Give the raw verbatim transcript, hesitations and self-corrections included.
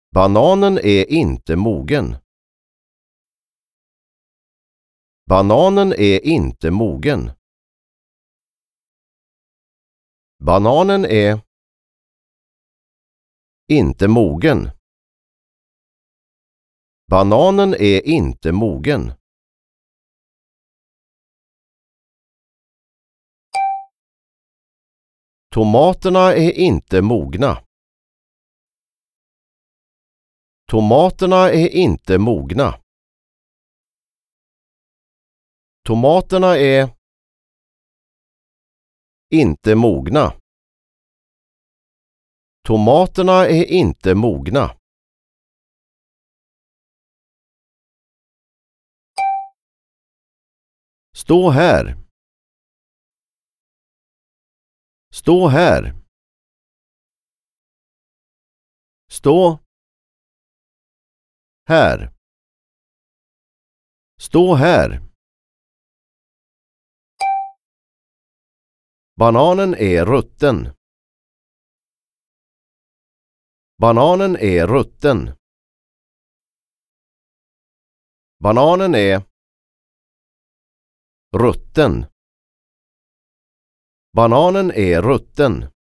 Bananen är inte mogen. Bananen är inte mogen. Bananen är inte mogen. Bananen är inte mogen. Tomaterna är inte mogna. Tomaterna är inte mogna. Tomaterna är inte mogna. Tomaterna är inte mogna. Stå här. Stå här. Stå här. Stå här. Bananen är rutten. Bananen är rutten. Bananen är rutten. Bananen är rutten.